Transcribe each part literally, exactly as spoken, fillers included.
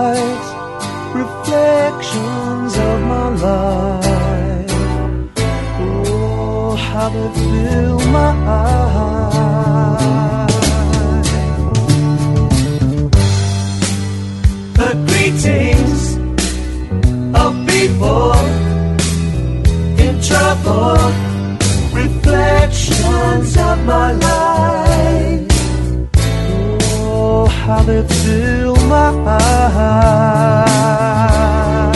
lights, reflections of my life. Oh, how they fill my eyes. The greetings of people in trouble, reflections of my life. Oh, how they fill my eyes.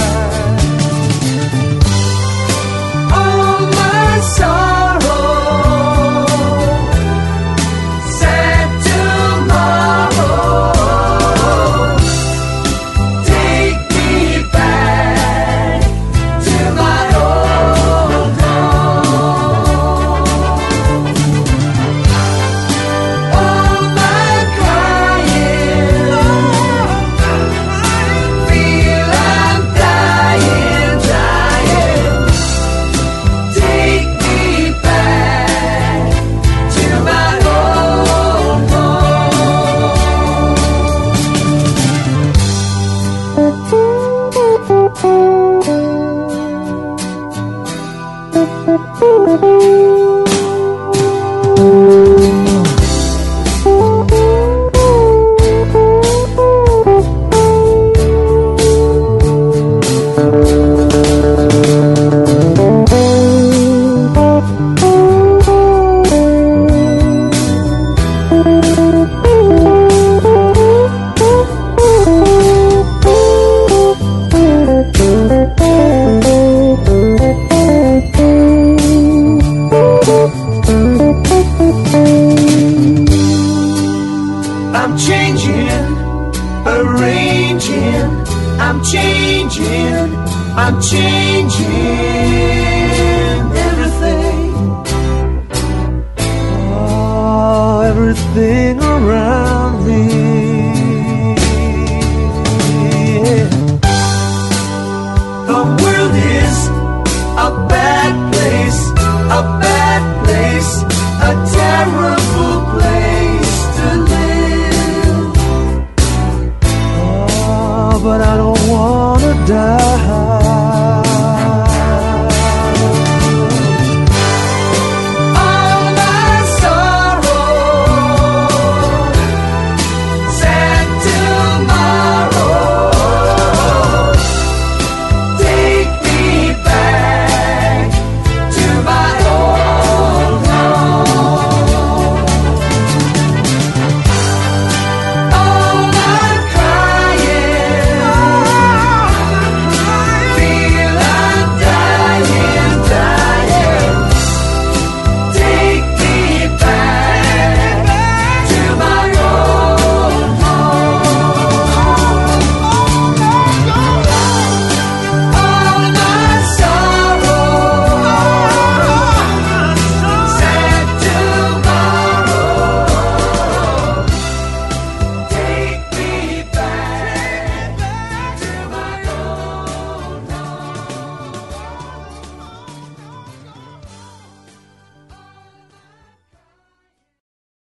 All my sorrow, sad tomorrow, take me back to my old home. All my crying, feel I'm dying, dying. Take me back to my old I'm changing, arranging, I'm changing, I'm changing everything. Oh, everything around me. Yeah. The world is a bad place, a bad place, a terrible place to live. Oh, but I don't wanna die.